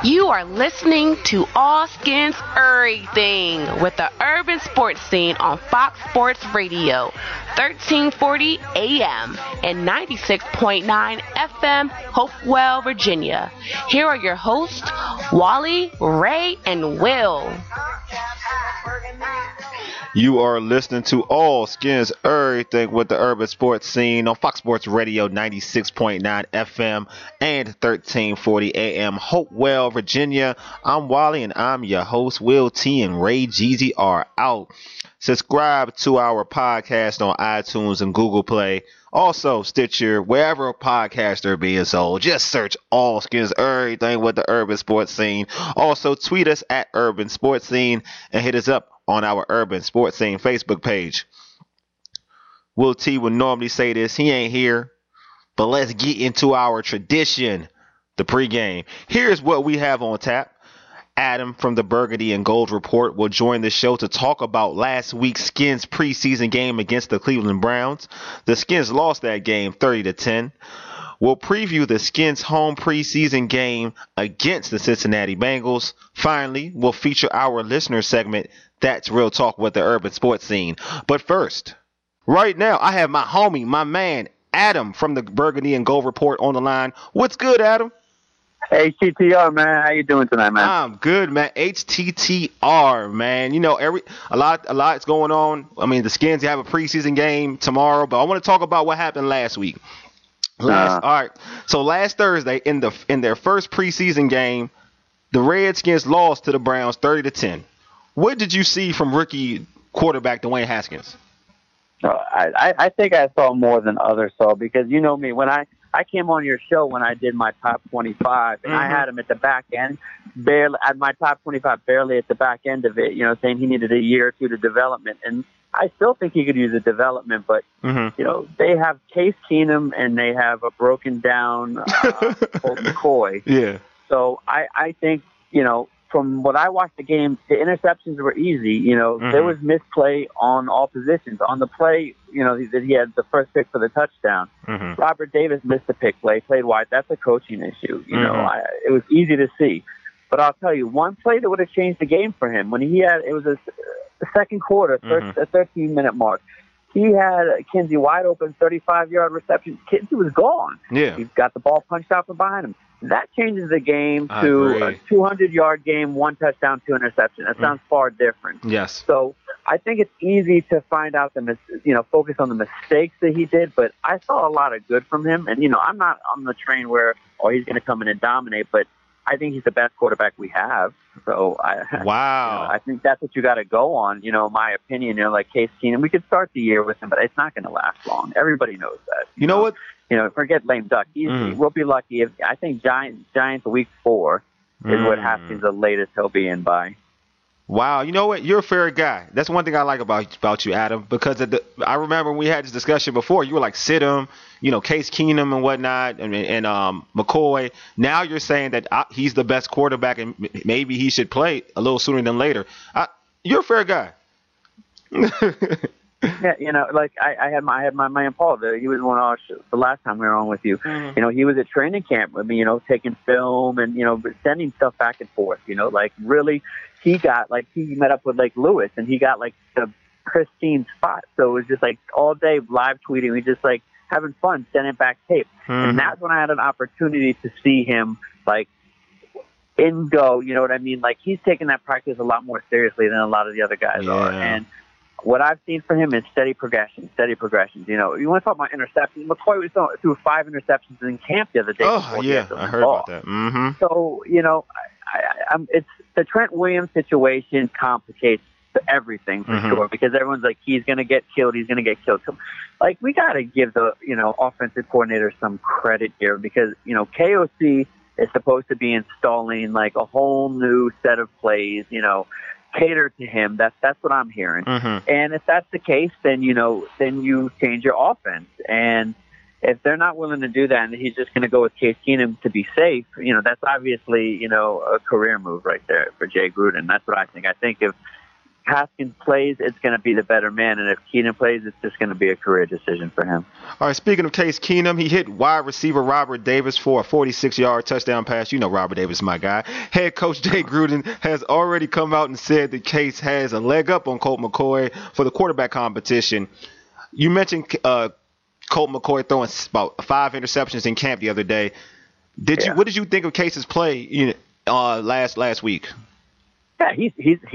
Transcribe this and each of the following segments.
You are listening to All Skins Everything with the urban sports scene on Fox Sports Radio, 1340 AM and 96.9 FM, Hopewell, Virginia. Here are your hosts, Wally, Ray, and Will. You are listening to All Skins Everything with the urban sports scene on Fox Sports Radio 96.9 FM and 1340 AM, Hopewell, Virginia. I'm Wally and I'm your host. Will T and Ray Jeezy are out. Subscribe to our podcast on iTunes and Google Play. Also, Stitcher, wherever podcasts are being sold. Just search All Skins Everything with the urban sports scene. Also, tweet us at Urban Sports Scene and hit us up on our Urban Sports Scene Facebook page. Will T would normally say this. He ain't here. But let's get into our tradition, the pregame. Here's what we have on tap. Adam from the Burgundy and Gold Report will join the show to talk about last week's Skins preseason game against the Cleveland Browns. The Skins lost that game 30-10. We'll preview the Skins home preseason game against the Cincinnati Bengals. Finally, we'll feature our listener segment, That's Real Talk with the Urban Sports Scene. But first, right now, I have my homie, my man, Adam from the Burgundy and Gold Report on the line. What's good, Adam? Hey, TTR, man. How you doing tonight, man? I'm good, man. HTTR, man. You know, a lot's going on. I mean, the Skins have a preseason game tomorrow, but I want to talk about what happened last week. All right. So last Thursday, in their first preseason game, the Redskins lost to the Browns 30-10. What did you see from rookie quarterback Dwayne Haskins? I think I saw more than others saw, because you know me, when I came on your show when I did my top 25, and I had him at the back end, barely at my top 25, barely at the back end of it, you know, saying he needed a year or two to development. And I still think he could use a development, but, you know, they have Case Keenum and they have a broken down Colt McCoy. Yeah. So I think, you know, from what I watched the game, the interceptions were easy. You know, there was misplay on all positions. On the play, you know, that he had the first pick for the touchdown. Robert Davis missed the pick play, played wide. That's a coaching issue. You know, it was easy to see. But I'll tell you, one play that would have changed the game for him, when he had, it was the second quarter, a 13-minute mark. He had Kinsey wide open, 35-yard reception. Kinsey was gone. Yeah. He's got the ball punched out from behind him. That changes the game to a 200-yard game, 1 touchdown, 2 interceptions. That sounds far different. Yes. So I think it's easy to find out focus on the mistakes that he did, but I saw a lot of good from him. And, you know, I'm not on the train where, he's going to come in and dominate, but I think he's the best quarterback we have. So I think that's what you got to go on. You know, my opinion, you know, like Case Keenum, we could start the year with him, but it's not going to last long. Everybody knows that. You know what? You know, forget lame duck. We'll be lucky if I think Giants week 4 is what Haskins the latest he'll be in by. Wow, you know what? You're a fair guy. That's one thing I like about you, Adam, because I remember when we had this discussion before, you were like, sit him, you know, Case Keenum and whatnot, and McCoy. Now you're saying that he's the best quarterback and maybe he should play a little sooner than later. You're a fair guy. Yeah, you know, like I had my man Paul there. He was one the last time we were on with you. You know, he was at training camp with me, you know, taking film and, you know, sending stuff back and forth, you know, like really he met up with like Lewis and he got like the pristine spot. So it was just like all day live tweeting. We just like having fun, sending back tape. And that's when I had an opportunity to see him like in go, you know what I mean? Like he's taking that practice a lot more seriously than a lot of the other guys are. And what I've seen from him is steady progressions. You know, you want to talk about interceptions. McCoy threw 5 interceptions in camp the other day. Oh, yeah, I heard about that. So, you know, it's the Trent Williams situation complicates everything for sure, because everyone's like, he's going to get killed. So, like, we got to give the, you know, offensive coordinator some credit here, because, you know, KOC is supposed to be installing like a whole new set of plays, you know, cater to him. That's what I'm hearing. And if that's the case, then you change your offense. And if they're not willing to do that, and he's just going to go with Case Keenum to be safe, you know, that's obviously, you know, a career move right there for Jay Gruden. That's what I think. I think if Haskins plays, it's going to be the better man, and if Keenum plays, it's just going to be a career decision for him. All right, speaking of Case Keenum, he hit wide receiver Robert Davis for a 46-yard touchdown pass. You know Robert Davis is my guy. Head coach Jay Gruden has already come out and said that Case has a leg up on Colt McCoy for the quarterback competition. You mentioned Colt McCoy throwing about 5 interceptions in camp the other day. What did you think of Case's play last week? Yeah, he's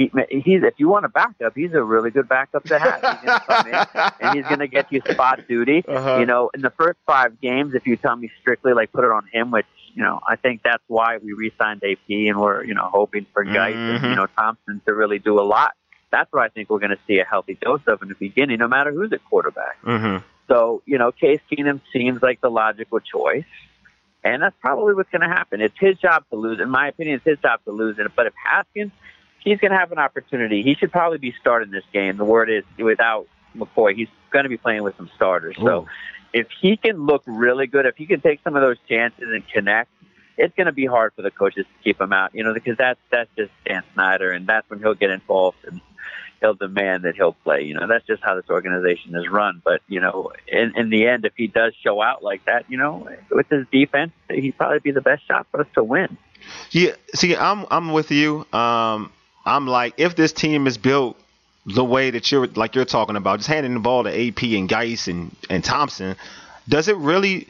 if you want a backup, he's a really good backup to have. He's going to come in and he's going to get you spot duty. Uh-huh. You know, in the first 5 games, if you tell me strictly like put it on him, which I think that's why we re-signed AP and we're hoping for Geis and Thompson to really do a lot. That's what I think we're going to see a healthy dose of in the beginning, no matter who's at quarterback. Mm-hmm. So Case Keenum seems like the logical choice. And that's probably what's going to happen. It's his job to lose. In my opinion, it's his job to lose it. But if Haskins, he's going to have an opportunity. He should probably be starting this game. The word is, without McCoy, he's going to be playing with some starters. Ooh. So if he can look really good, if he can take some of those chances and connect, it's going to be hard for the coaches to keep him out, because that's just Dan Snyder, and that's when he'll get involved and he'll demand that he'll play. That's just how this organization is run. But, in the end, if he does show out like that, with his defense, he'd probably be the best shot for us to win. Yeah, see, I'm with you. I'm like, if this team is built the way that you're talking about, just handing the ball to AP and Geis and Thompson, does it really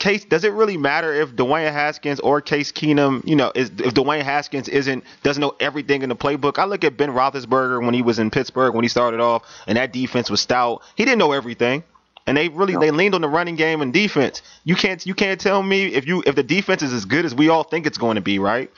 matter if Dwayne Haskins or Case Keenum, if Dwayne Haskins doesn't know everything in the playbook? I look at Ben Roethlisberger when he was in Pittsburgh, when he started off, and that defense was stout. He didn't know everything. And they leaned on the running game and defense. You can't tell me if the defense is as good as we all think it's going to be, right?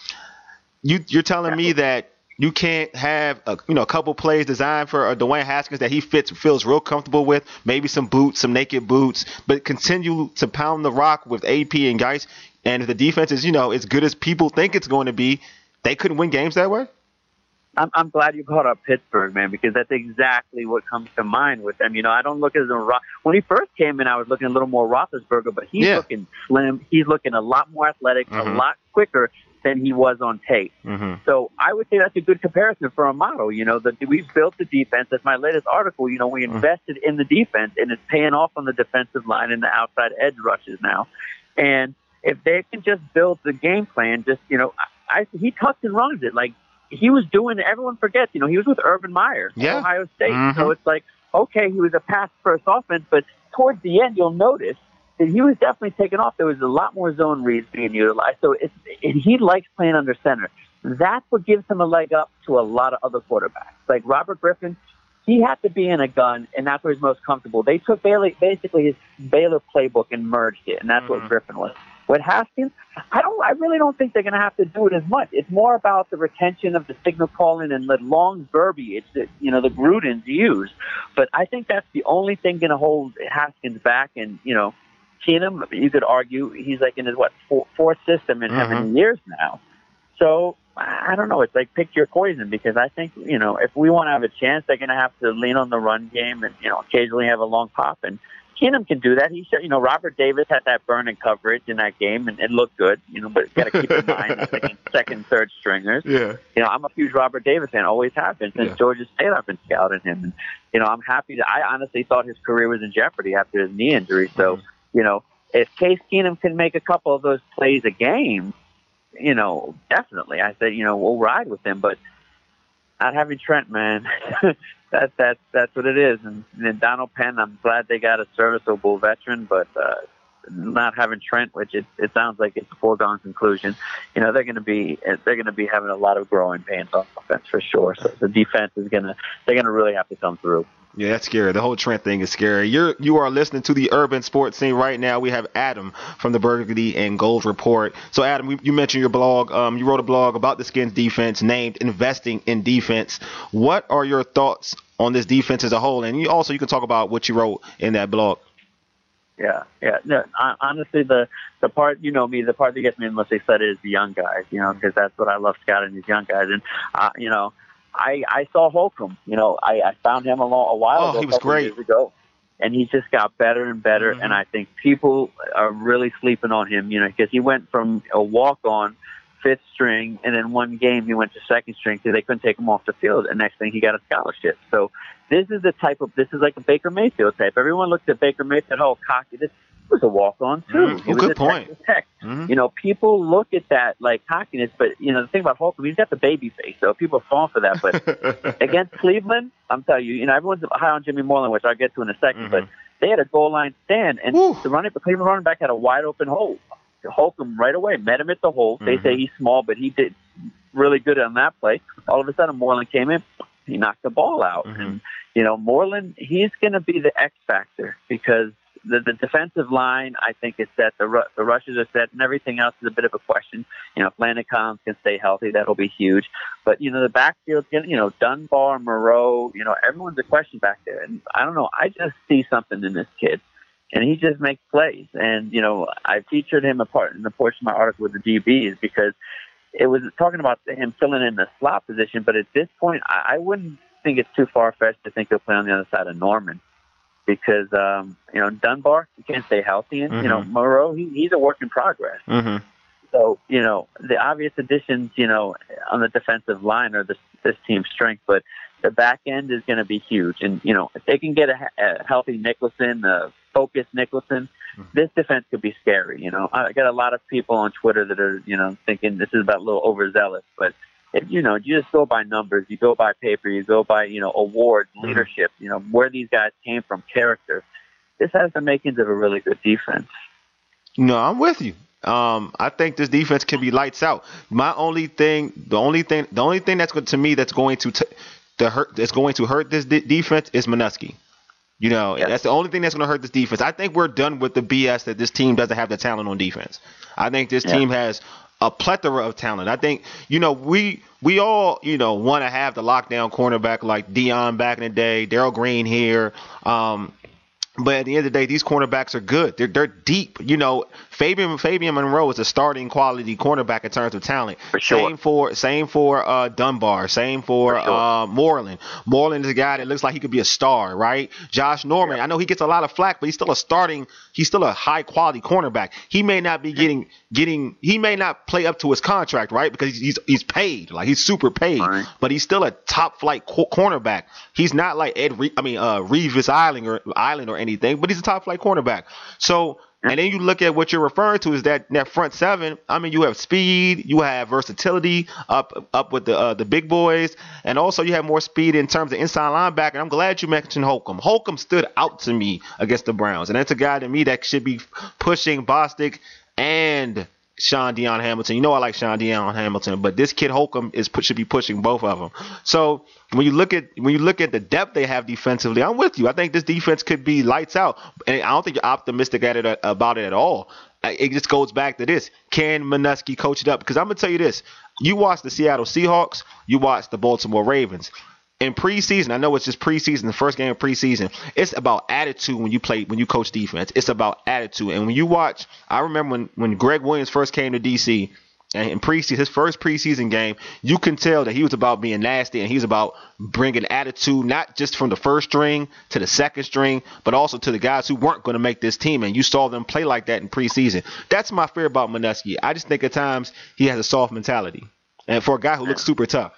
You're telling me that you can't have a couple plays designed for Dwayne Haskins that he feels real comfortable with, maybe some naked boots, but continue to pound the rock with AP and Geis. And if the defense is as good as people think it's going to be, they couldn't win games that way. I'm glad you brought up Pittsburgh, man, because that's exactly what comes to mind with them. I don't look at him. When he first came in, I was looking a little more Roethlisberger, but he's looking slim. He's looking a lot more athletic, a lot quicker than he was on tape. Mm-hmm. So I would say that's a good comparison for a model. We've built the defense. That's my latest article. We invested in the defense, and it's paying off on the defensive line and the outside edge rushes now. And if they can just build the game plan, he tucks and runs it like he was doing. Everyone forgets, he was with Urban Meyer at Ohio State. Mm-hmm. So it's like, okay, he was a pass-first offense, but towards the end, you'll notice that he was definitely taken off. There was a lot more zone reads being utilized. So he likes playing under center. That's what gives him a leg up to a lot of other quarterbacks. Like Robert Griffin, he had to be in a gun, and that's where he's most comfortable. They took basically his Baylor playbook and merged it, and that's what Griffin was. With Haskins, I really don't think they're going to have to do it as much. It's more about the retention of the signal calling and the long verbiage that the Grudens use. But I think that's the only thing going to hold Haskins back. And Keenum, you could argue he's like in his fourth system in how many years now. So I don't know. It's like pick your poison, because I think if we want to have a chance, they're going to have to lean on the run game and occasionally have a long pop. And Keenum can do that. He said, Robert Davis had that burning coverage in that game, and it looked good, but got to keep in mind, it's like second, third stringers. Yeah. I'm a huge Robert Davis fan, always have been. Since Georgia State, I've been scouting him. And, I'm happy I honestly thought his career was in jeopardy after his knee injury. So, if Case Keenum can make a couple of those plays a game, definitely. I said, we'll ride with him, but not having Trent, man. That's what it is. And then Donald Penn, I'm glad they got a serviceable veteran, but not having Trent, which it sounds like it's a foregone conclusion. They're going to be having a lot of growing pains on offense for sure. So the defense they're going to really have to come through. Yeah, that's scary. The whole Trent thing is scary. You are listening to the Urban Sports Scene right now. We have Adam from the Burgundy and Gold Report. So, Adam, you mentioned your blog. You wrote a blog about the Skins defense named Investing in Defense. What are your thoughts on this defense as a whole? And you can talk about what you wrote in that blog. Yeah. No, honestly, the part, the part that gets me most excited is the young guys, because that's what I love scouting, these young guys. And, I saw Holcomb. I found him a while ago. He was great. Years ago, and he just got better and better. And I think people are really sleeping on him, because he went from a walk-on fifth string, and then one game he went to second string because they couldn't take him off the field. And next thing he got a scholarship. So this is like a Baker Mayfield type. Everyone looked at Baker Mayfield, oh, cocky. This was a walk-on too. He was good point. Tech. You know, people look at that like cockiness, but you know the thing about Holcomb, he's got the baby face, so people fall for that. But against Cleveland, I'm telling you, you know, everyone's high on Jimmy Moreland, which I'll get to in a second. But they had a goal line stand, and the Cleveland running back had a wide open hole. Holcomb right away met him at the hole. They say he's small, but he did really good on that play. All of a sudden, Moreland came in. He knocked the ball out. And, you know, Moreland, he's going to be the X factor because the defensive line, I think, is set. The rushes are set, and everything else is a bit of a question. You know, if Landon Collins can stay healthy, that'll be huge. But, you know, the backfield's going to, you know, Dunbar, Moreau, you know, everyone's a question back there. And I don't know. I just see something in this kid. And he just makes plays. And, you know, I featured him in the portion of my article with the DBs because it was talking about him filling in the slot position. But at this point, I wouldn't think it's too far-fetched to think he'll play on the other side of Norman because, you know, Dunbar, he can't stay healthy. And, you know, Moreau, he's a work in progress. So, you know, the obvious additions, you know, on the defensive line are this team's strength. But the back end is going to be huge. And, you know, if they can get a healthy Nicholson, focused Nicholson, this defense could be scary. You know, I got a lot of people on Twitter that are, you know, thinking this is about a little overzealous. But, if, you know, you just go by numbers, you go by paper, you go by, you know, awards, leadership, you know, where these guys came from, character. This has the makings of a really good defense. No, I'm with you. I think this defense can be lights out. The only thing that's going to hurt this defense is Manusky. You know, that's the only thing that's going to hurt this defense. I think we're done with the BS that this team doesn't have the talent on defense. I think this team has a plethora of talent. I think, you know, we all, you know, want to have the lockdown cornerback like Dion back in the day, Darrell Green here. But at the end of the day, these cornerbacks are good. They're deep. You know, Fabian Monroe is a starting quality cornerback in terms of talent. For sure. Same for Dunbar. Same for Moreland. Moreland is a guy that looks like he could be a star, right? Josh Norman. I know he gets a lot of flack, but he's still a high quality cornerback. He may not be he may not play up to his contract, right? Because he's paid, like he's super paid, but he's still a top flight cornerback. He's not like Revis Island or anything, but he's a top flight cornerback. So, and then you look at what you're referring to is that front seven. I mean, you have speed, you have versatility up with the big boys, and also you have more speed in terms of inside linebacker. And I'm glad you mentioned Holcomb. Holcomb stood out to me against the Browns, and that's a guy to me that should be pushing Bostic and Sean Dion Hamilton. You know I like Sean Dion Hamilton, but this kid Holcomb should be pushing both of them. So when you look at the depth they have defensively, I'm with you. I think this defense could be lights out, and I don't think you're optimistic about it at all. It just goes back to this: can Manusky coach it up? Because I'm gonna tell you this: you watch the Seattle Seahawks, you watch the Baltimore Ravens. In preseason, I know it's just preseason, the first game of preseason. It's about attitude when you coach defense. It's about attitude. And when you watch, I remember when Greg Williams first came to DC, and in preseason, his first preseason game, you can tell that he was about being nasty and he's about bringing attitude, not just from the first string to the second string, but also to the guys who weren't going to make this team. And you saw them play like that in preseason. That's my fear about Manusky. I just think at times he has a soft mentality, and for a guy who looks super tough.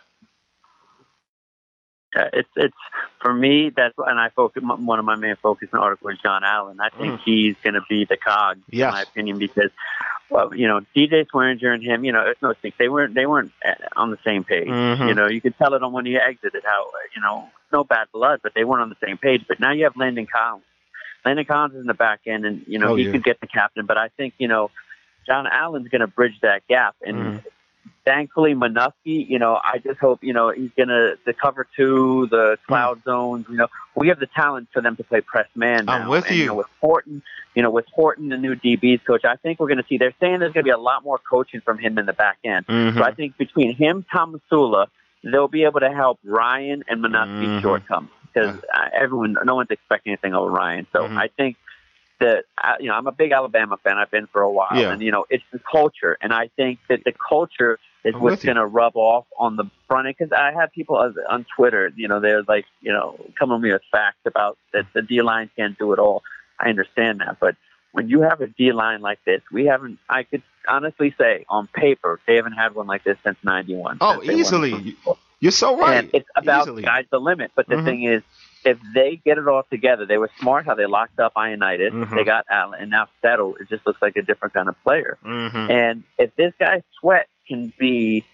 It's for me. And I focus. One of my main focus in the article is John Allen. I think he's going to be the cog, in my opinion, because, well, you know, DJ Swearinger and him, you know, it's no secret they weren't on the same page. You know, you could tell it on when he exited how, you know, no bad blood, but they weren't on the same page. But now you have Landon Collins. Landon Collins is in the back end, and you know he could get the captain. But I think, you know, John Allen's going to bridge that gap and. Thankfully, Manusky, you know, I just hope, you know, he's going to, the cover two, the cloud zones, you know, we have the talent for them to play press man now. I'm with you. You know, with Horton, the new DBs coach, I think we're going to see, they're saying there's going to be a lot more coaching from him in the back end. So I think between him, Tom Masula, they'll be able to help Ryan and Manusky shortcome because no one's expecting anything over Ryan. So I think that, you know, I'm a big Alabama fan. I've been for a while. And, you know, it's the culture. And I think that the culture is what's going to rub off on the front end. Because I have people on Twitter, you know, they're like, you know, coming to me with facts about that the D-line can't do it all. I understand that. But when you have a D line like this, I could honestly say on paper, they haven't had one like this since 91. Oh, easily. You're so right. And it's about easily. Sky's the limit. But the thing is, if they get it all together, they were smart how they locked up Ioannidis. They got Allen, and now Settle. It just looks like a different kind of player. And if this guy Sweat can be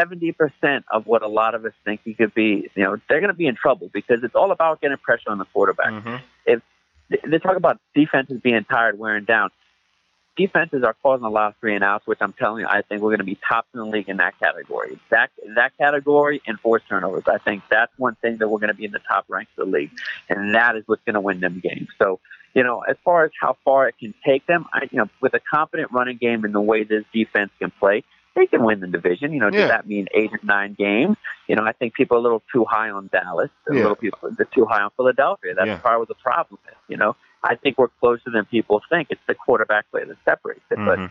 70% of what a lot of us think he could be, they're going to be in trouble because it's all about getting pressure on the quarterback. If they talk about defenses being tired, wearing down, defenses are causing a lot of 3 and outs, which I'm telling you, I think we're going to be top in the league in that category. That category and forced turnovers. I think that's one thing that we're going to be in the top ranks of the league, and that is what's going to win them games. So, as far as how far it can take them, with a competent running game and the way this defense can play, they can win the division. Does that mean 8 or 9 games? I think people are a little too high on Dallas. They're too high on Philadelphia. That's part of the problem is, I think we're closer than people think. It's the quarterback play that separates it. But,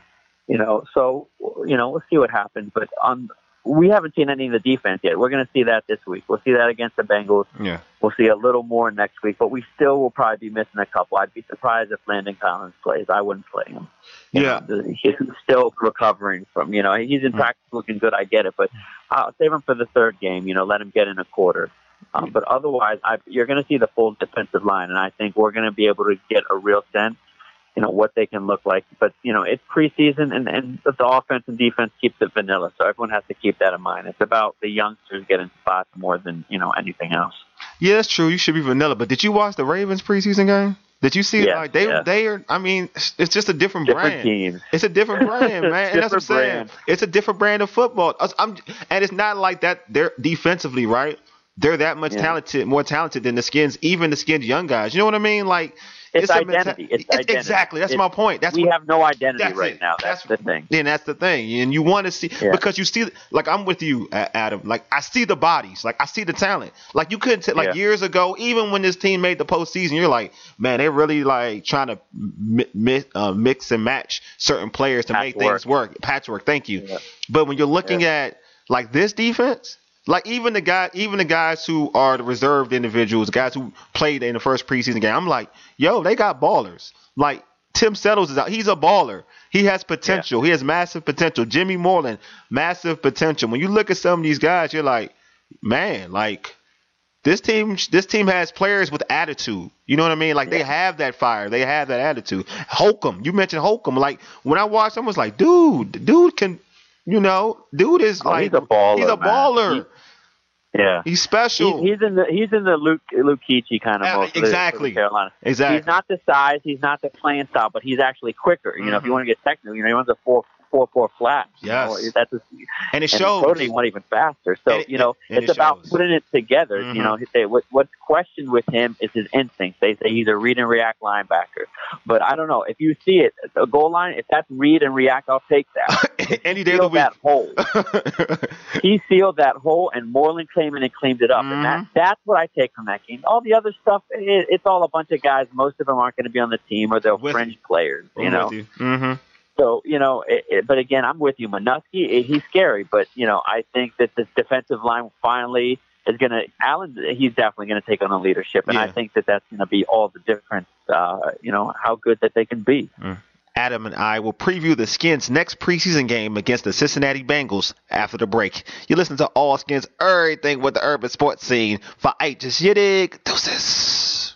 so, we'll see what happens. But we haven't seen any of the defense yet. We're going to see that this week. We'll see that against the Bengals. We'll see a little more next week. But we still will probably be missing a couple. I'd be surprised if Landon Collins plays. I wouldn't play him. He's still recovering from, he's in practice looking good. I get it. But I'll save him for the third game, let him get in a quarter. But otherwise, you're going to see the full defensive line, and I think we're going to be able to get a real sense, what they can look like. But, it's preseason, and the offense and defense keeps it vanilla, so everyone has to keep that in mind. It's about the youngsters getting spots more than, anything else. Yeah, that's true. You should be vanilla. But did you watch the Ravens preseason game? Did you see they are? I mean, it's just a different brand. Teams. It's a different brand, man. And that's what I'm saying. It's a different brand of football. And it's not like that. They're defensively, right? They're that much more talented than the Skins, even the Skins young guys. You know what I mean? Like it's identity. It's identity. Exactly. That's my point. We have no identity right now. That's the thing. And that's the thing. And you want to see because you see, like I'm with you, Adam. Like I see the bodies. Like I see the talent. Like you couldn't years ago, even when this team made the postseason, you're like, man, they're really like trying to mix and match certain players to make things work. Patchwork. Thank you. Yeah. But when you're looking at like this defense. Like even the guys who are the reserved individuals, guys who played in the first preseason game, I'm like, yo, they got ballers. Like Tim Settles is out. He's a baller. He has potential. Yeah. He has massive potential. Jimmy Moreland, massive potential. When you look at some of these guys, you're like, man, like this team has players with attitude. You know what I mean? Like they have that fire. They have that attitude. Holcomb, you mentioned Holcomb. Like when I watched him, I was like, dude can. Dude is like he's a baller. He's a baller. He's special. He's in the Luke Keechie kind of mode. Exactly. For Carolina. Exactly. He's not the size. He's not the playing style, but he's actually quicker. If you want to get technical, he runs a 4.4 flat. Yes. And it shows. Totally went even faster. So it's about putting it together. What's questioned with him is his instincts. They say he's a read and react linebacker, but I don't know if you see it a goal line. If that's read and react, I'll take that. Any day of the week. That hole. He sealed that hole, and Moreland came in and cleaned it up, and that's what I take from that game. All the other stuff, it's all a bunch of guys. Most of them aren't going to be on the team, or they're fringe players. So, but again, I'm with you. Manusky, he's scary, but, I think that this defensive line finally is going to, Allen, he's definitely going to take on the leadership, and I think that that's going to be all the difference, how good that they can be. Adam and I will preview the Skins' next preseason game against the Cincinnati Bengals after the break. You listen to All Skins, everything with the urban sports scene. For Aitis Yidig, deuces.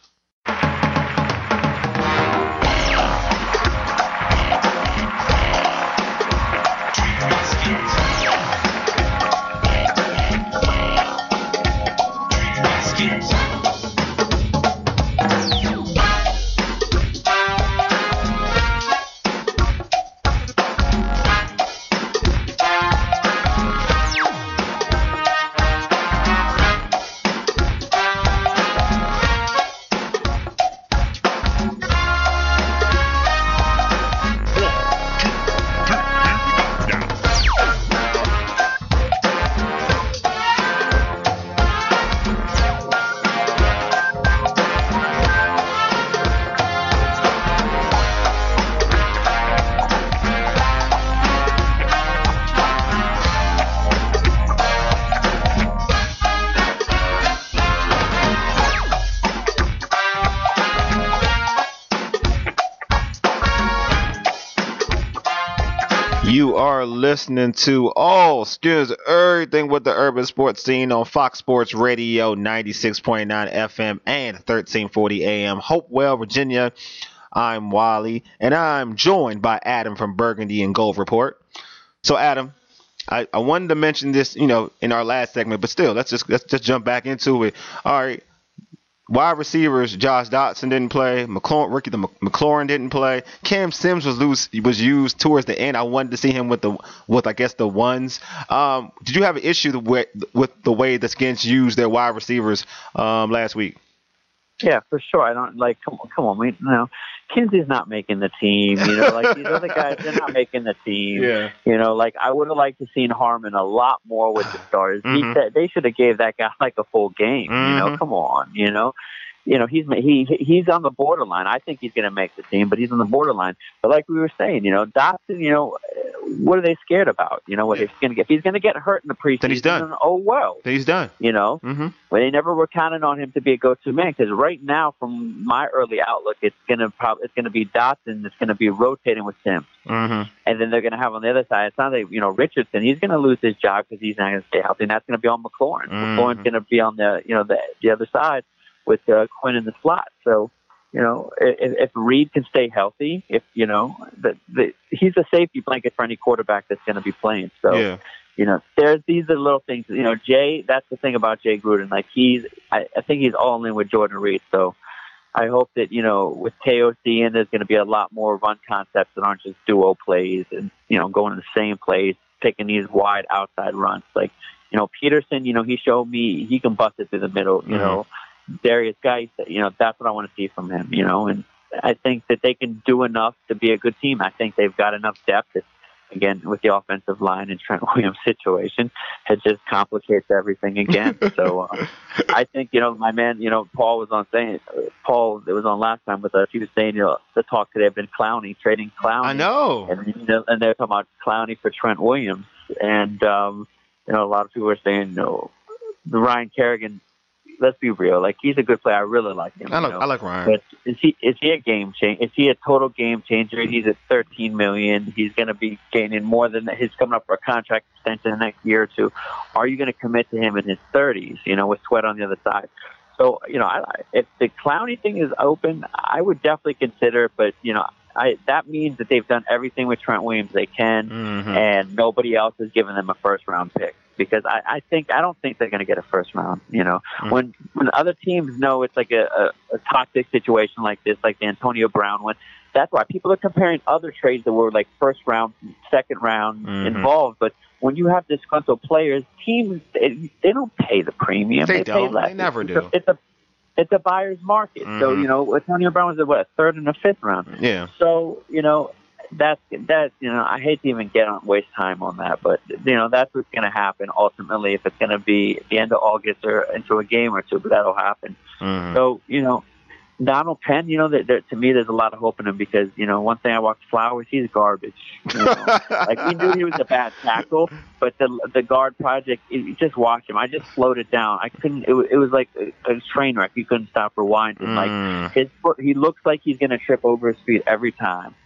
You are listening to All Skins Everything with the Urban Sports Scene on Fox Sports Radio 96.9 FM and 1340 AM, Hopewell, Virginia. I'm Wally, and I'm joined by Adam from Burgundy and Gold Report. So, Adam, I wanted to mention this, in our last segment, but still, let's just jump back into it. All right. Wide receivers, Josh Dotson didn't play. McLaurin didn't play. Cam Sims was used towards the end. I wanted to see him with the ones. Did you have an issue with the way the Skins used their wide receivers last week? Yeah, for sure. I don't come on. Kinsey's not making the team. These other guys, they're not making the team. Yeah. I would have liked to seen Harmon a lot more with the starters. Mm-hmm. He said they should have gave that guy a full game. Mm-hmm. Come on. He's on the borderline. I think he's going to make the team, but he's on the borderline. But like we were saying, Dotson, what are they scared about? What he's going to get? If he's going to get hurt in the preseason, then he's done. Oh well, then he's done. Mm-hmm. But they never were counting on him to be a go-to man, because right now, from my early outlook, it's going to be Dotson that's going to be rotating with Sims, mm-hmm. and then they're going to have on the other side. It sounds like Richardson. He's going to lose his job because he's not going to stay healthy, and that's going to be on McLaurin. Mm-hmm. McLaurin's going to be on the other side with Quinn in the slot. So, if Reed can stay healthy, if he's a safety blanket for any quarterback that's going to be playing. So, yeah. These are little things. Jay, that's the thing about Jay Gruden. I think he's all in with Jordan Reed. So I hope that, with KOC in, there's going to be a lot more run concepts that aren't just duo plays and, going in the same place, taking these wide outside runs. Peterson, he showed me he can bust it through the middle, mm-hmm. Darius Guy, that's what I want to see from him, and I think that they can do enough to be a good team. I think they've got enough depth that, again, with the offensive line and Trent Williams' situation, it just complicates everything again. So I think, my man, Paul was on last time with us. He was saying, the talk today have been Clowney, trading Clowney. I know. And they're talking about Clowney for Trent Williams. And, a lot of people are saying, the Ryan Kerrigan, let's be real. He's a good player. I really like him. I like Ryan. But is he a game changer? Is he a total game changer? He's at $13 million. He's going to be gaining more than that. He's coming up for a contract extension the next year or two. Are you going to commit to him in his 30s? With Sweat on the other side. So if the Clowney thing is open, I would definitely consider it. But that means that they've done everything with Trent Williams they can, mm-hmm. and nobody else has given them a first round pick. Because I don't think they're going to get a first round. Mm-hmm. When other teams know it's like a toxic situation like this, like the Antonio Brown one, that's why people are comparing other trades that were like first round, second round mm-hmm. involved. But when you have disgruntled players, teams they don't pay the premium. They pay don't. less. They never do. It's a buyer's market. Mm-hmm. So Antonio Brown was a third and a fifth round. Yeah. So that's I hate to even waste time on that, but that's what's going to happen ultimately if it's going to be at the end of August or into a game or two, but that'll happen. Mm-hmm. So Donald Penn, to me there's a lot of hope in him because one thing I watched Flowers, he's garbage. We knew he was a bad tackle, but the guard project, just watch him. I just slowed it down. I couldn't. It was like a train wreck. You couldn't stop rewinding. His foot, he looks like he's going to trip over his feet every time.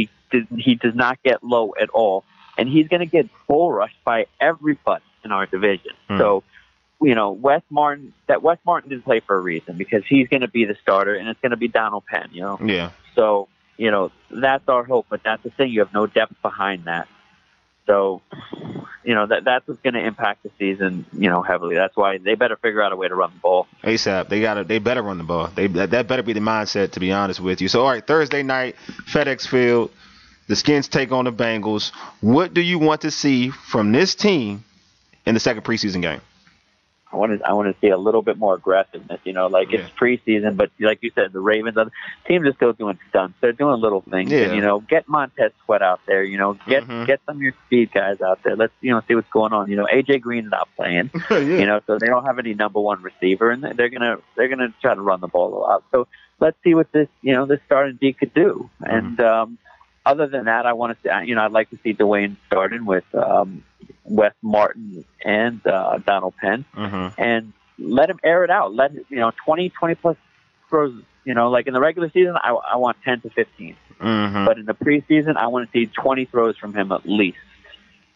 He does not get low at all, and he's going to get bull rushed by everybody in our division. So, Wes Martin didn't play for a reason because he's going to be the starter, and it's going to be Donald Penn. Yeah. So, that's our hope, but that's the thing. You have no depth behind that. So, that's what's going to impact the season, heavily. That's why they better figure out a way to run the ball ASAP. They better run the ball. That better be the mindset, to be honest with you. So, all right, Thursday night, FedEx Field. The Skins take on the Bengals. What do you want to see from this team in the second preseason game? I want to see a little bit more aggressiveness. It's preseason, but like you said, the Ravens, the team just go doing stunts. They're doing little things. Yeah. And, get Montez Sweat out there. Get some of your speed guys out there. Let's see what's going on. AJ Green's not playing. Yeah. So they don't have any number one receiver, and they're gonna try to run the ball a lot. So let's see what this this starting D could do. And other than that, I want to see, I'd like to see Dwayne starting with Wes Martin and Donald Penn, and let him air it out. Let 20 plus throws. Like in the regular season, I want 10 to 15, but in the preseason, I want to see 20 throws from him at least.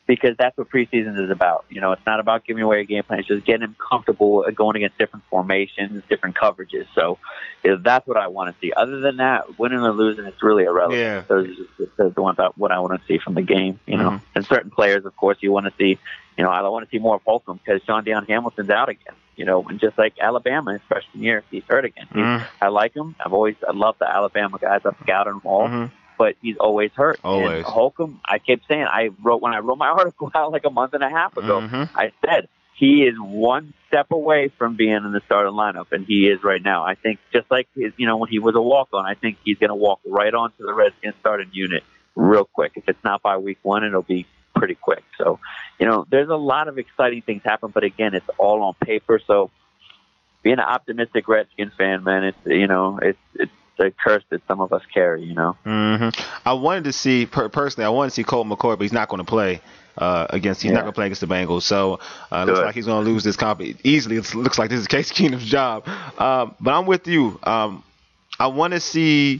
because that's what preseason is about. You know, it's not about giving away a game plan. It's just getting him comfortable going against different formations, different coverages. So that's what I want to see. Other than that, winning or losing, it's really irrelevant. Yeah. Those are just the ones what I want to see from the game, you know. And certain players, of course, you want to see, you know, I want to see more of Holcomb because Sean Deion Hamilton's out again, you know, and just like Alabama his freshman year, he's hurt again. I like him. I love the Alabama guys. I've scouted them all. But he's always hurt. Always. And Holcomb, I kept saying, when I wrote my article out like a month and a half ago, I said he is one step away from being in the starting lineup, and he is right now. I think just like when he was a walk-on, I think he's going to walk right onto the Redskins starting unit real quick. If it's not by week 1, it'll be pretty quick. So, you know, there's a lot of exciting things happen, but again, it's all on paper. So, being an optimistic Redskins fan, man, it's the curse that some of us carry, you know. I wanted to see personally. I wanted to see Colt McCoy, but he's not going to play against. He's not going to play against the Bengals. So it looks like he's going to lose this comp easily. It looks like this is Case Keenum's job. But I'm with you. I want to see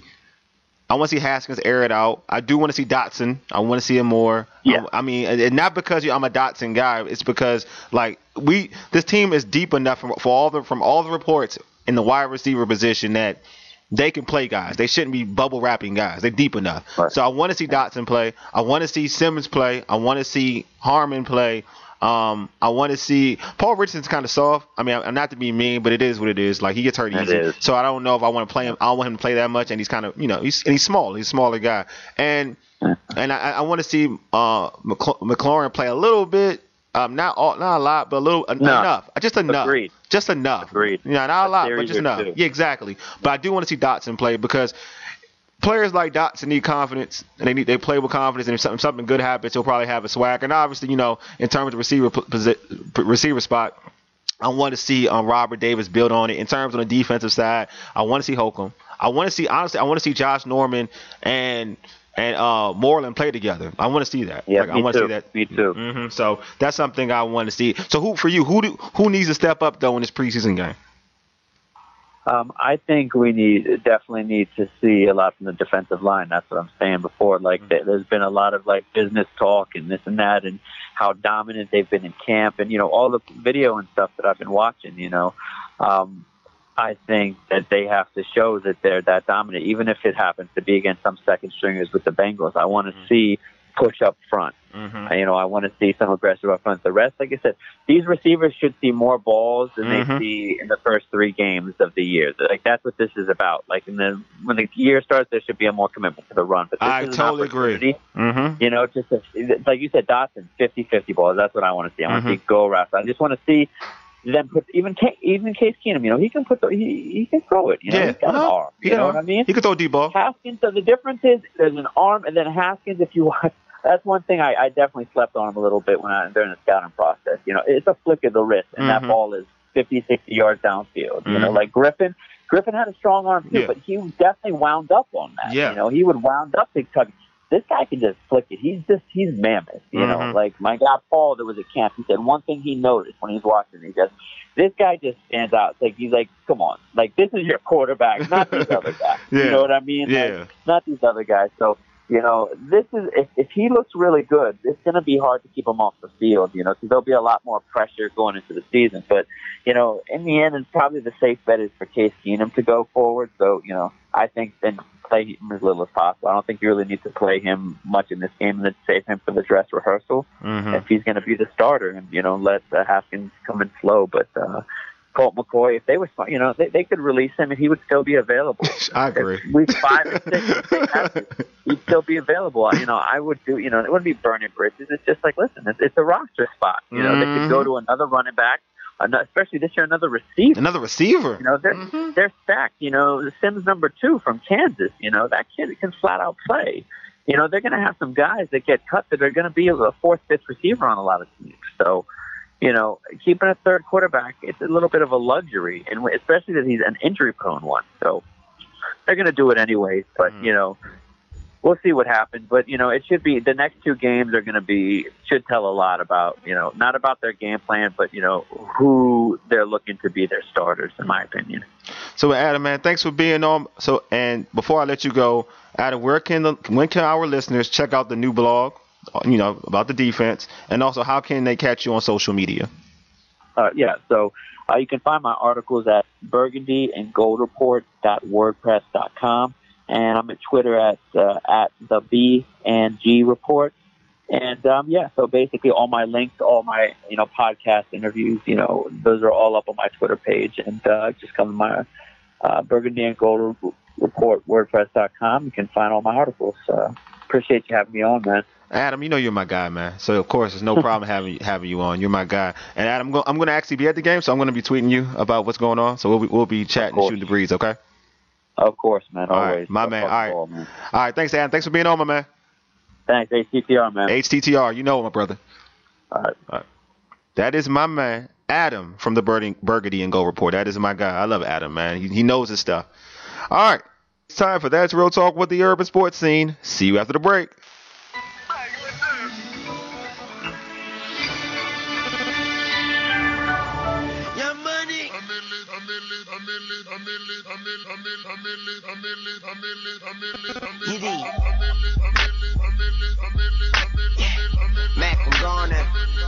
Haskins air it out. I do want to see Dotson. I want to see him more. Yeah. I mean, and not because I'm a Dotson guy. It's because this team is deep enough from all the reports in the wide receiver position that they can play guys. They shouldn't be bubble wrapping guys. They're deep enough. Right. So I want to see Dotson play. I want to see Simmons play. I want to see Harmon play. I want to see Paul Richardson's kind of soft. I mean, I'm not to be mean, but it is what it is. Like, he gets hurt easy. So I don't know if I want to play him. I don't want him to play that much, and he's kind of, he's small. He's a smaller guy. And I want to see McLaurin play a little bit. Not a lot, but enough. Just enough. Agreed. Just enough. Agreed. Not a lot, but just enough. Yeah, exactly. But I do want to see Dotson play because players like Dotson need confidence, and they play with confidence. And if something good happens, he'll probably have a swag. And obviously, in terms of receiver spot, I want to see Robert Davis build on it. In terms of the defensive side, I want to see Holcomb. I want to see Josh Norman and Moreland play together. I want to see that. Yeah, I want to see that. Me too. So that's something I want to see. So who needs to step up though in this preseason game? I think we definitely need to see a lot from the defensive line. That's what I'm saying before. Like, there's been a lot of business talk and this and that, and how dominant they've been in camp, and all the video and stuff that I've been watching. I think that they have to show that they're that dominant, even if it happens to be against some second stringers with the Bengals. I want to see push up front. I want to see some aggressive up front. The rest, like I said, these receivers should see more balls than they see in the first 3 games of the year. Like, that's what this is about. Like, when the year starts, there should be a more commitment to the run. But I totally agree. Just like you said, Dotson, 50-50 balls. That's what I want to see. I want to see go routes. I just want to see them put even Case Keenum. He can he can throw it. He's got an arm. You know what I mean? He can throw a deep ball. Haskins. So the difference is there's an arm, and then Haskins. If you watch, that's one thing I definitely slept on him a little bit during the scouting process. It's a flick of the wrist, and that ball is 50, 60 yards downfield. Like Griffin. Griffin had a strong arm too, but he definitely wound up on that. Yeah. He would wound up to tuck. This guy can just flick it. He's mammoth. Like my guy Paul that was at camp, he said one thing he noticed when he's watching, this guy just stands out. It's he's like, come on, like, this is your quarterback, not these other guys. You know what I mean? Yeah. Like, not these other guys. So, this is, if he looks really good, it's going to be hard to keep him off the field, because there'll be a lot more pressure going into the season. But, in the end, it's probably the safe bet is for Case Keenum to go forward. So, I think then play him as little as possible. I don't think you really need to play him much in this game, and then save him for the dress rehearsal if he's going to be the starter, and let Haskins come in slow. But Colt McCoy, if they were smart, they could release him and he would still be available. I agree. Week 5 and 6, he'd still be available. I would do. It wouldn't be burning bridges. It's just like, listen, it's a roster spot. They could go to another running back. Especially this year, another receiver. They're stacked. Sims number 2 from Kansas. That kid can flat out play. They're going to have some guys that get cut that are going to be a 4th, 5th receiver on a lot of teams. So, keeping a third quarterback, it's a little bit of a luxury, and especially that he's an injury-prone one. So they're going to do it anyways. But we'll see what happens. But it should be the next 2 games are going to should tell a lot about not about their game plan, but who they're looking to be their starters, in my opinion. So Adam, man, thanks for being on. So, and before I let you go, Adam, when can our listeners check out the new blog, about the defense, and also how can they catch you on social media? So you can find my articles at burgundyandgoldreport.wordpress.com, and I'm at Twitter at the B and G Report. And so basically all my links, all my podcast interviews, those are all up on my Twitter page, and just come to my Burgundy and Gold Report WordPress.com. You can find all my articles. Appreciate you having me on, man. Adam, you're my guy, man. So of course, there's no problem having you on. You're my guy. And Adam, I'm going to actually be at the game, so I'm going to be tweeting you about what's going on. So we'll be chatting and shooting the breeze, okay? Of course, man. Always. All right, my man. All right. Man. All right. Thanks, Adam. Thanks for being on, my man. Thanks, HTTR, man. HTTR, my brother. All right. That is my man, Adam, from the Burgundy and Gold Report. That is my guy. I love Adam, man. He knows his stuff. All right. It's time for That's Real Talk with the Urban Sports Scene. See you after the break. Mac, I'm gonna.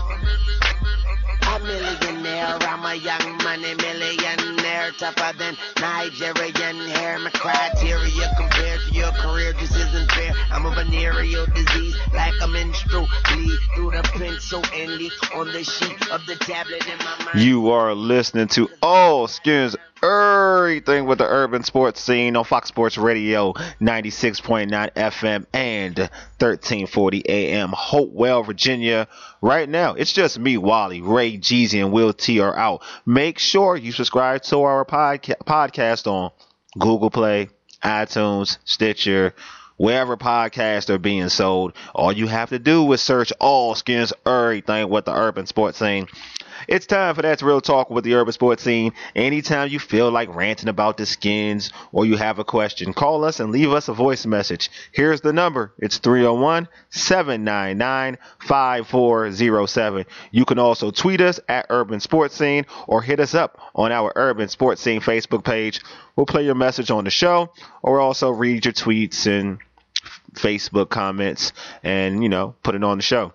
A millionaire, I'm a young money millionaire, tougher than Nigerian hair. My criteria compared to your career just isn't fair. I'm a venereal disease, like a menstrual bleed through the pencil and leak on the sheet of the tablet in my mind. You are listening to All Skins Everything with the Urban Sports Scene on Fox Sports Radio 96.9 FM and 1340 AM, Hopewell, Virginia. Right now, it's just me, Wally, Ray, Jeezy, and Will T are out. Make sure you subscribe to our podcast on Google Play, iTunes, Stitcher, wherever podcasts are being sold. All you have to do is search All Skins Everything with the Urban Sports Scene. It's time for That's Real Talk with the Urban Sports Scene. Anytime you feel like ranting about the Skins or you have a question, call us and leave us a voice message. Here's the number. It's 301-799-5407. You can also tweet us at Urban Sports Scene or hit us up on our Urban Sports Scene Facebook page. We'll play your message on the show or also read your tweets and Facebook comments and, put it on the show.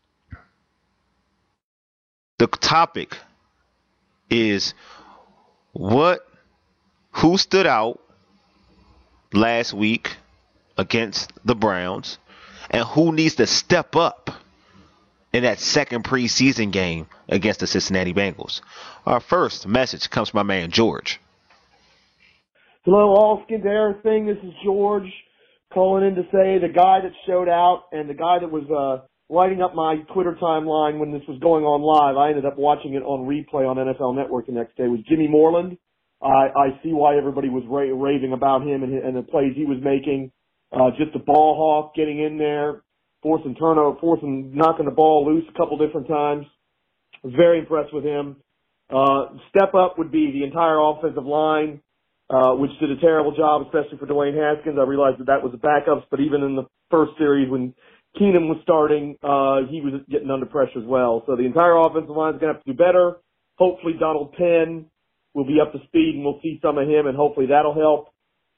The topic is who stood out last week against the Browns and who needs to step up in that second preseason game against the Cincinnati Bengals. Our first message comes from my man, George. Hello, All Skins Everything. This is George calling in to say the guy that showed out and the guy that was lighting up my Twitter timeline when this was going on live. I ended up watching it on replay on NFL Network the next day. Was Jimmy Moreland. I see why everybody was raving about him and the plays he was making. Just a ball hawk, getting in there, forcing knocking the ball loose a couple different times. I was very impressed with him. Step up would be the entire offensive line, which did a terrible job, especially for Dwayne Haskins. I realized that was the backups, but even in the first series when Keenum was starting, he was getting under pressure as well. So the entire offensive line is going to have to do better. Hopefully Donald Penn will be up to speed and we'll see some of him, and hopefully that'll help.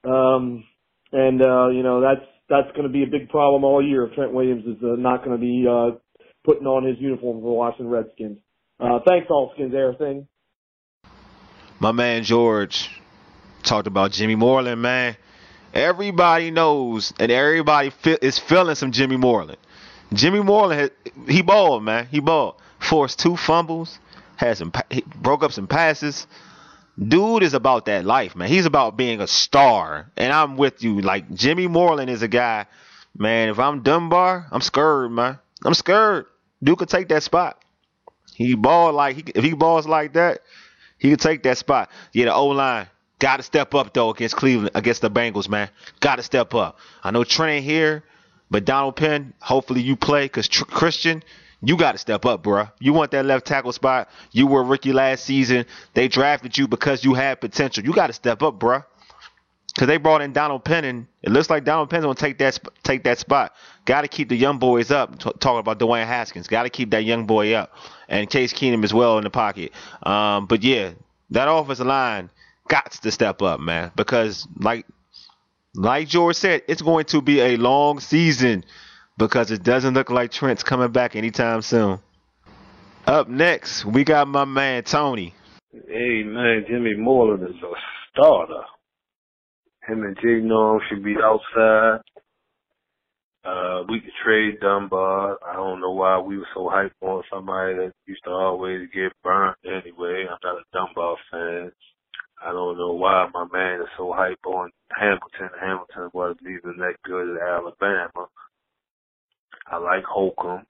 That's going to be a big problem all year if Trent Williams is not going to be putting on his uniform for the Washington Redskins. Thanks, All Skins Everything. My man George talked about Jimmy Moreland, man. Everybody knows and everybody is feeling some Jimmy Moreland. Jimmy Moreland, he balled, man. He balled. Forced 2 fumbles, he broke up some passes. Dude is about that life, man. He's about being a star. And I'm with you. Like, Jimmy Moreland is a guy, man, if I'm Dunbar, I'm scared, man. I'm scared. Dude could take that spot. If he balls like that, he could take that spot. Yeah, the O-line. Got to step up, though, against Cleveland, against the Bengals, man. Got to step up. I know Trent ain't here, but Donald Penn, hopefully you play because Christian, you got to step up, bro. You want that left tackle spot. You were a rookie last season. They drafted you because you had potential. You got to step up, bro. Because they brought in Donald Penn, and it looks like Donald Penn's going to take that spot. Got to keep the young boys up. Talking about Dwayne Haskins. Got to keep that young boy up. And Case Keenum as well in the pocket. But, yeah, that offensive line got to step up, man, because like George said, it's going to be a long season. because it doesn't look like Trent's coming back anytime soon. Up next, we got my man Tony. Hey, man, Jimmy Moreland is a starter. Him and Jay Norm should be outside. We could trade Dunbar. I don't know why we were so hyped on somebody that used to always get burnt anyway. I'm not a Dunbar fan. I don't know why my man is so hyped on Hamilton. Hamilton wasn't even that good at Alabama. I like Holcomb.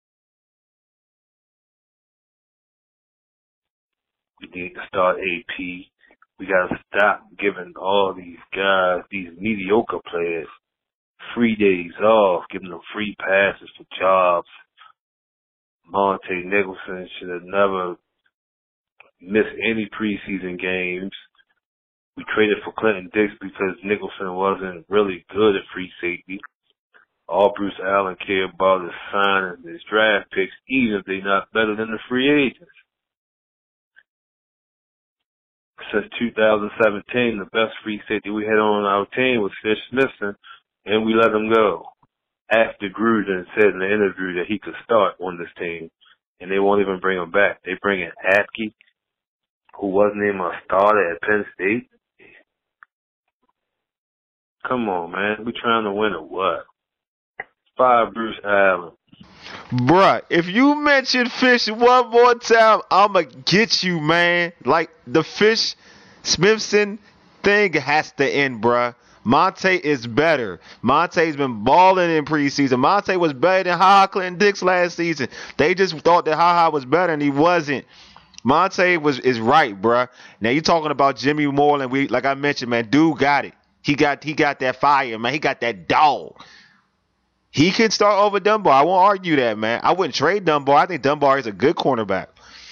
We need to start AP. We got to stop giving all these guys, these mediocre players, free days off, giving them free passes for jobs. Monte Nicholson should have never missed any preseason games. We traded for Clinton Dix because Nicholson wasn't really good at free safety. All Bruce Allen cared about is signing his draft picks, even if they're not better than the free agents. Since 2017, the best free safety we had on our team was Fish Smithson, and we let him go. After Gruden said in the interview that he could start on this team, and they won't even bring him back. They bring in Apke, who wasn't even a starter at Penn State. Come on, man. We trying to win or what? Fire Bruce Allen. Bruh, if you mention Fish one more time, I'ma get you, man. Like, the Fish Smithson thing has to end, bruh. Monte is better. Monte's been balling in preseason. Monte was better than HaHa Clinton Dix last season. They just thought that HaHa was better, and he wasn't. Monte is right, bruh. Now, you talking about Jimmy Moreland. Like I mentioned, man, dude got it. He got that fire, man. He got that dog. He can start over Dunbar. I won't argue that, man. I wouldn't trade Dunbar. I think Dunbar is a good cornerback.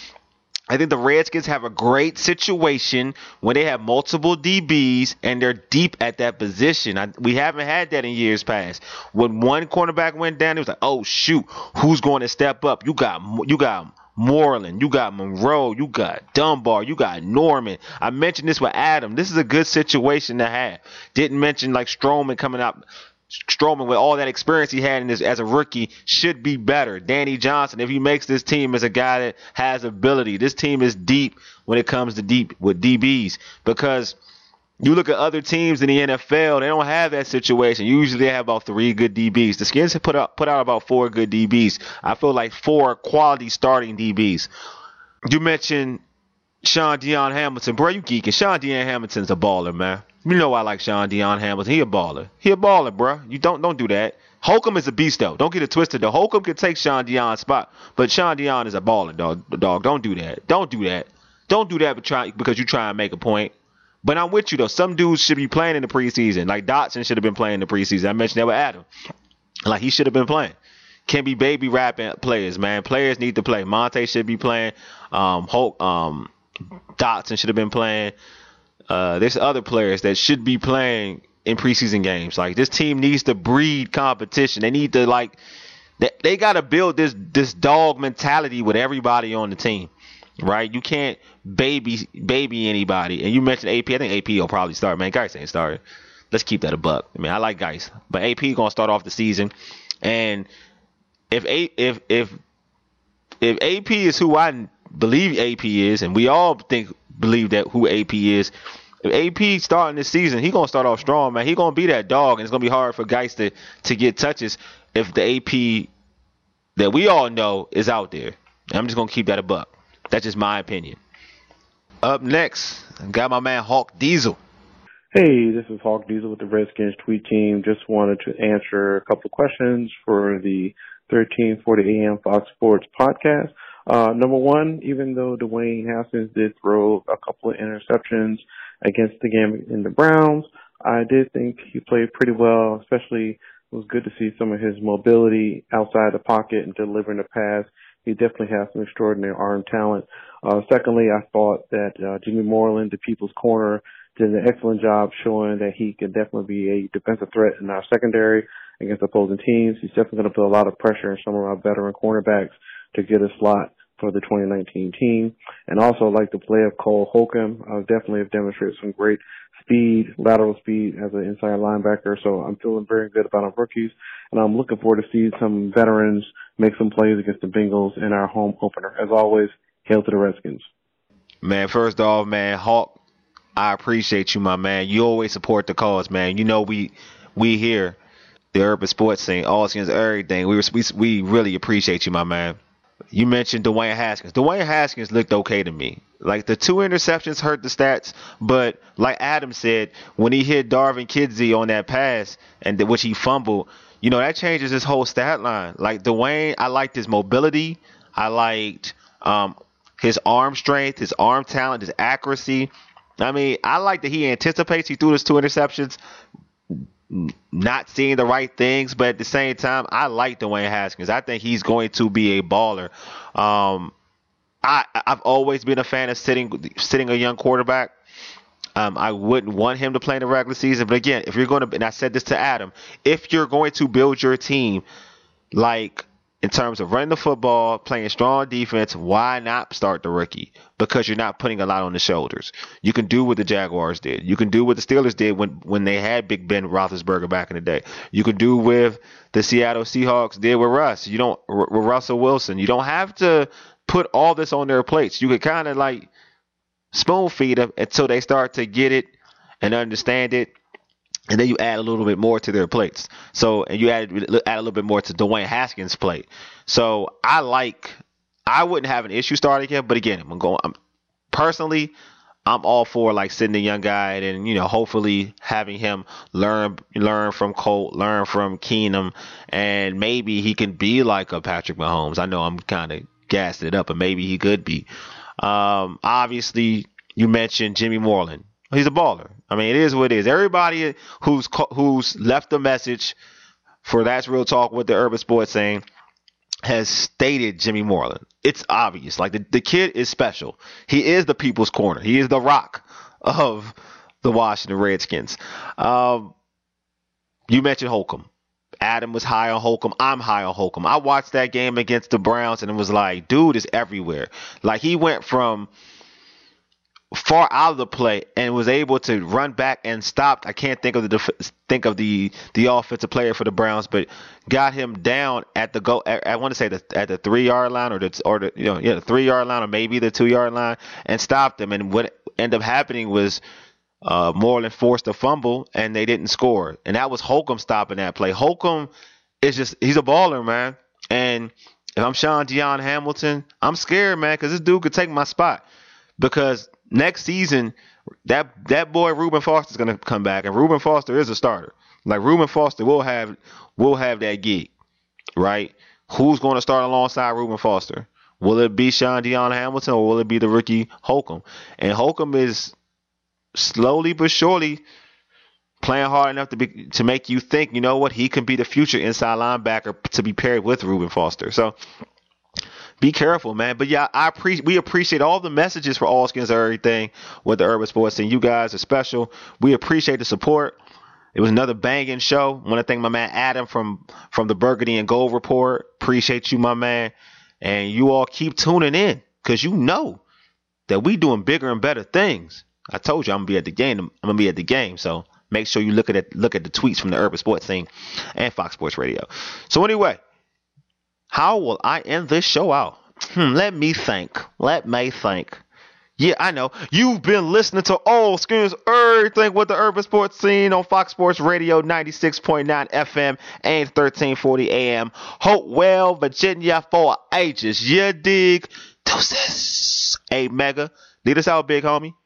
I think the Redskins have a great situation when they have multiple DBs and they're deep at that position. We haven't had that in years past. When one cornerback went down, it was like, oh, shoot, who's going to step up? You got Moreland, you got Monroe, you got Dunbar, you got Norman. I mentioned this with Adam. This is a good situation to have. Didn't mention like Stroman coming out. Stroman, with all that experience he had as a rookie, should be better. Danny Johnson, if he makes this team as a guy that has ability, this team is deep when it comes to deep with DBs. Because you look at other teams in the NFL, they don't have that situation. Usually they have about 3 good DBs. The Skins have put out about 4 good DBs. I feel like 4 quality starting DBs. You mentioned Sean Dion Hamilton. Bro, you geeking. Sean Dion Hamilton's a baller, man. You know I like Sean Dion Hamilton. He a baller. He a baller, bro. You don't do that. Holcomb is a beast, though. Don't get it twisted, though. Holcomb can take Sean Dion's spot, but Sean Dion is a baller, dog. Don't do that. Don't do that. Don't do that because you try and make a point. But I'm with you, though. Some dudes should be playing in the preseason. Like Dotson should have been playing in the preseason. I mentioned that with Adam. Like, he should have been playing. Can't be baby rapping players, man. Players need to play. Monte should be playing. Dotson should have been playing. There's other players that should be playing in preseason games. Like, this team needs to breed competition. They need to they got to build this dog mentality with everybody on the team, right? You can't baby anybody. And you mentioned AP. I think AP will probably start. Man, Geis ain't started. Let's keep that a buck. I mean, I like Geis, but AP gonna start off the season. And if AP is who I believe AP is, and we all believe that who AP is. If AP starting this season, he gonna start off strong, man. He gonna be that dog, and it's gonna be hard for Geis to get touches if the AP that we all know is out there. And I'm just gonna keep that a buck. That's just my opinion. Up next, I got my man Hawk Diesel. Hey, this is Hawk Diesel with the Redskins tweet team. Just wanted to answer a couple of questions for the 1340 AM Fox Sports podcast. Number one, even though Dwayne Haskins did throw a couple of interceptions against the game in the Browns, I did think he played pretty well, especially it was good to see some of his mobility outside the pocket and delivering the pass. He definitely has some extraordinary arm talent. Secondly, I thought that Jimmy Moreland, the people's corner, did an excellent job showing that he can definitely be a defensive threat in our secondary against opposing teams. He's definitely going to put a lot of pressure on some of our veteran cornerbacks to get a slot for the 2019 team. And also like the play of Cole Holcomb. Definitely have demonstrated some great speed, lateral speed as an inside linebacker. So I'm feeling very good about our rookies. And I'm looking forward to seeing some veterans make some plays against the Bengals in our home opener. As always, hail to the Redskins. Man, first off, man, Hawk, I appreciate you, my man. You always support the cause, man. You know we here, the urban sports scene, all skins, everything. We really appreciate you, my man. You mentioned Dwayne Haskins. Dwayne Haskins looked okay to me. Like, the 2 interceptions hurt the stats, but like Adam said, when he hit Darvin Kidsey on that pass, and which he fumbled, you know, that changes his whole stat line. Like, Dwayne, I liked his mobility. I liked his arm strength, his arm talent, his accuracy. I mean, I like that he anticipates. He threw those 2 interceptions, not seeing the right things, but at the same time, I like Dwayne Haskins. I think he's going to be a baller. I've always been a fan of sitting a young quarterback. I wouldn't want him to play in the regular season, but again, if you're going to, and I said this to Adam, if you're going to build your team, like in terms of running the football, playing strong defense, why not start the rookie? Because you're not putting a lot on the shoulders. You can do what the Jaguars did. You can do what the Steelers did when they had Big Ben Roethlisberger back in the day. You can do with the Seattle Seahawks did with Russ. With Russell Wilson. You don't have to put all this on their plates. You could kind of like spoon feed them until they start to get it and understand it. And then you add a little bit more to their plates. So, and you add a little bit more to Dwayne Haskins' plate. So I wouldn't have an issue starting him, but again, personally, I'm all for like sitting a young guy and, you know, hopefully having him learn from Colt, learn from Keenum, and maybe he can be like a Patrick Mahomes. I know I'm kind of gassed it up, but maybe he could be. Obviously, you mentioned Jimmy Moreland. He's a baller. I mean, it is what it is. Everybody who's left a message for That's Real Talk with the Urban Sports Scene has stated Jimmy Moreland. It's obvious. Like, the kid is special. He is the people's corner. He is the rock of the Washington Redskins. You mentioned Holcomb. Adam was high on Holcomb. I'm high on Holcomb. I watched that game against the Browns, and it was like, dude is everywhere. Like, he went from far out of the play and was able to run back and stopped. I can't think of the offensive player for the Browns, but got him down at the goal. I want to say at the 3-yard line the 3-yard line or maybe the 2-yard line, and stopped him. And what ended up happening was Moreland forced a fumble and they didn't score. And that was Holcomb stopping that play. Holcomb is he's a baller, man. And if I'm Sean Dion Hamilton, I'm scared, man, because this dude could take my spot. Because next season, that boy Reuben Foster is going to come back, and Reuben Foster is a starter. Like, Reuben Foster will have that gig, right? Who's going to start alongside Reuben Foster? Will it be Sean Dion Hamilton or will it be the rookie Holcomb? And Holcomb is slowly but surely playing hard enough to make you think, you know what, he can be the future inside linebacker to be paired with Reuben Foster. So be careful, man. But yeah, we appreciate all the messages for All Skins and everything with the Urban Sports, and you guys are special. We appreciate the support. It was another banging show. I want to thank my man Adam from the Burgundy and Gold Report. Appreciate you, my man. And you all keep tuning in, because you know that we doing bigger and better things. I told you I'm gonna be at the game. I'm gonna be at the game. So make sure you look at the tweets from the Urban Sports Scene and Fox Sports Radio. So anyway, how will I end this show out? Let me think. Yeah, I know. You've been listening to All Skins Everything with the Urban Sports Scene on Fox Sports Radio 96.9 FM and 1340 AM. Hopewell, Virginia for ages. You dig? Deuces. Hey, Mega. Lead us out, big homie.